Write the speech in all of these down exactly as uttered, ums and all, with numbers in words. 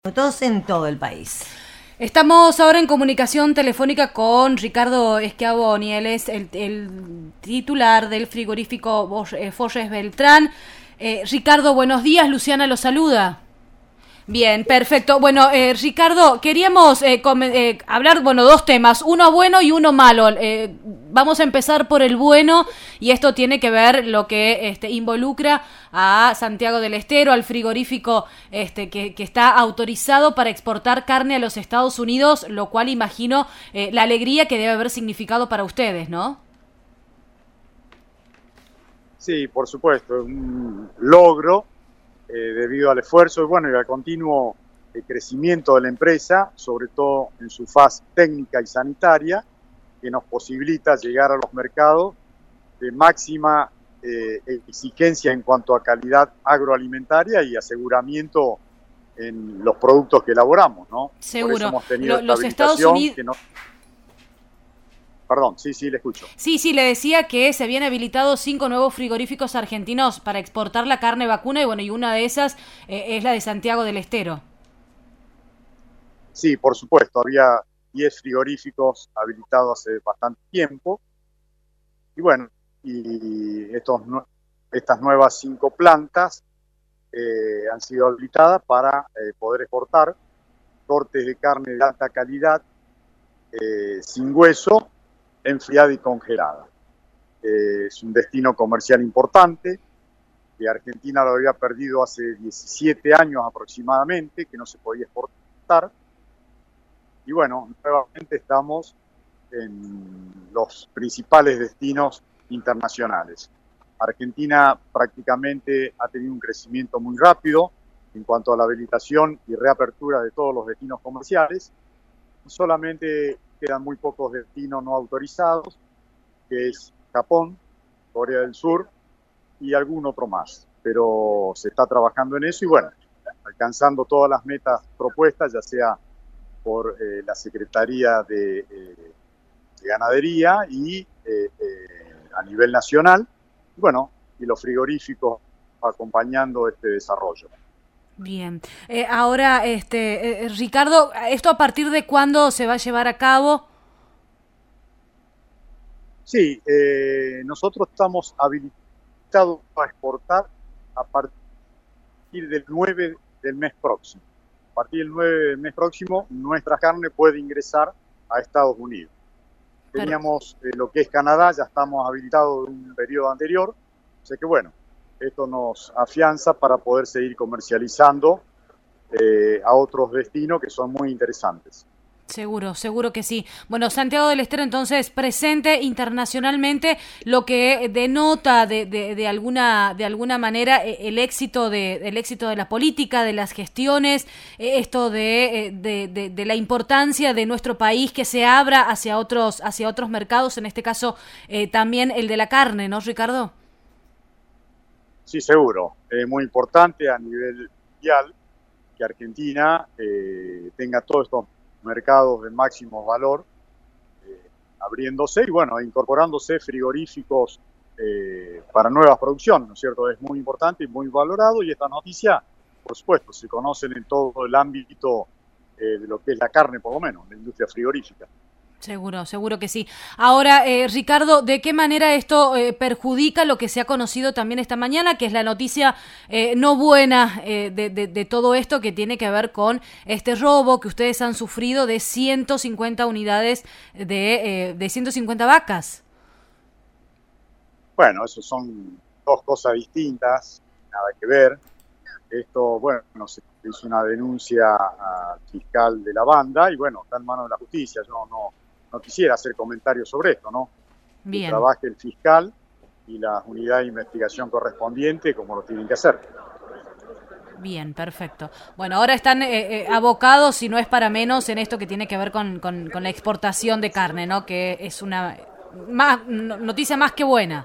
Todos en todo el país. Estamos ahora en comunicación telefónica con Ricardo Schiavoni. Él es el, el titular del frigorífico Forges Beltrán. Eh, Ricardo, buenos días. Luciana lo saluda. Bien, perfecto. Bueno, eh, Ricardo, queríamos eh, eh, hablar, bueno, dos temas, uno bueno y uno malo. Eh, vamos a empezar por el bueno, y esto tiene que ver lo que este, involucra a Santiago del Estero, al frigorífico este, que, que está autorizado para exportar carne a los Estados Unidos, lo cual imagino eh, la alegría que debe haber significado para ustedes, ¿no? Sí, por supuesto, es un logro. Eh, debido al esfuerzo y, bueno, y al continuo eh, crecimiento de la empresa, sobre todo en su fase técnica y sanitaria, que nos posibilita llegar a los mercados de máxima eh, exigencia en cuanto a calidad agroalimentaria y aseguramiento en los productos que elaboramos, ¿no? Seguro. Por eso hemos tenido Lo, los Estados Unidos... que no... Perdón, sí, sí, le escucho. Sí, sí, le decía que se habían habilitado cinco nuevos frigoríficos argentinos para exportar la carne vacuna y, bueno, y una de esas eh, es la de Santiago del Estero. Sí, por supuesto, había diez frigoríficos habilitados hace bastante tiempo. Y bueno, y estos, estas nuevas cinco plantas eh, han sido habilitadas para eh, poder exportar cortes de carne de alta calidad, eh, sin hueso, enfriada y congelada. Eh, es un destino comercial importante, que Argentina lo había perdido hace diecisiete años aproximadamente, que no se podía exportar. Y bueno, nuevamente estamos en los principales destinos internacionales. Argentina prácticamente ha tenido un crecimiento muy rápido en cuanto a la habilitación y reapertura de todos los destinos comerciales. Solamente quedan muy pocos destinos no autorizados, que es Japón, Corea del Sur y algún otro más. Pero se está trabajando en eso y, bueno, alcanzando todas las metas propuestas, ya sea por eh, la Secretaría de, eh, de Ganadería y eh, eh, a nivel nacional, y, bueno, y los frigoríficos acompañando este desarrollo. Bien. Eh, ahora, este, eh, Ricardo, ¿esto a partir de cuándo se va a llevar a cabo? Sí, eh, nosotros estamos habilitados a exportar a partir del nueve del mes próximo. A partir del nueve del mes próximo, nuestra carne puede ingresar a Estados Unidos. Teníamos eh, lo que es Canadá, ya estamos habilitados de un periodo anterior, o sea que, bueno, esto nos afianza para poder seguir comercializando eh, a otros destinos que son muy interesantes. Seguro, seguro que sí. Bueno, Santiago del Estero entonces presente internacionalmente, lo que denota de, de, de alguna de alguna manera el éxito de el éxito de la política, de las gestiones, esto de, de, de, de la importancia de nuestro país que se abra hacia otros hacia otros mercados, en este caso eh, también el de la carne, ¿no, Ricardo? Sí, seguro. Es muy importante a nivel mundial que Argentina eh, tenga todos estos mercados de máximo valor eh, abriéndose y, bueno, incorporándose frigoríficos eh, para nuevas producciones, ¿no es cierto? Es muy importante y muy valorado, y esta noticia, por supuesto, se conocen en todo el ámbito eh, de lo que es la carne, por lo menos, la industria frigorífica. Seguro, seguro que sí. Ahora, eh, Ricardo, ¿de qué manera esto eh, perjudica lo que se ha conocido también esta mañana, que es la noticia eh, no buena eh, de, de, de todo esto, que tiene que ver con este robo que ustedes han sufrido de ciento cincuenta unidades de, eh, de ciento cincuenta vacas? Bueno, eso son dos cosas distintas, nada que ver. Esto, bueno, se hizo una denuncia al fiscal de la banda y, bueno, está en manos de la justicia. Yo no... No quisiera hacer comentarios sobre esto, ¿no? Bien. Que trabaje el fiscal y las unidades de investigación correspondientes como lo tienen que hacer. Bien, perfecto. Bueno, ahora están eh, eh, abocados, si no es para menos, en esto que tiene que ver con, con, con la exportación de carne, ¿no? Que es una más, noticia más que buena.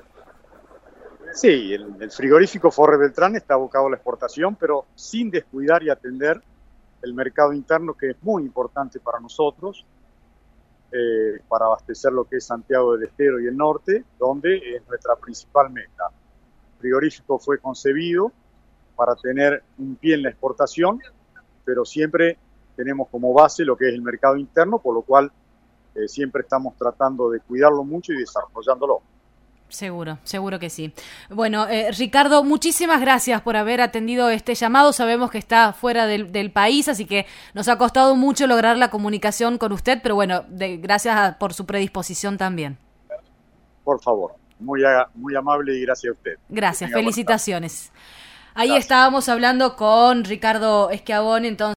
Sí, el, el frigorífico Forges Beltrán está abocado a la exportación, pero sin descuidar y atender el mercado interno, que es muy importante para nosotros. Eh, para abastecer lo que es Santiago del Estero y el norte, donde es nuestra principal meta. El frigorífico fue concebido para tener un pie en la exportación pero siempre tenemos como base lo que es el mercado interno, por lo cual eh, siempre estamos tratando de cuidarlo mucho y desarrollándolo. Seguro, seguro que sí. Bueno, eh, Ricardo, muchísimas gracias por haber atendido este llamado. Sabemos que está fuera del, del país, así que nos ha costado mucho lograr la comunicación con usted, pero bueno, de, gracias a, por su predisposición también. Por favor, muy, a, muy amable y gracias a usted. Gracias, felicitaciones. Ahí Gracias. estábamos hablando con Ricardo Schiavone, entonces.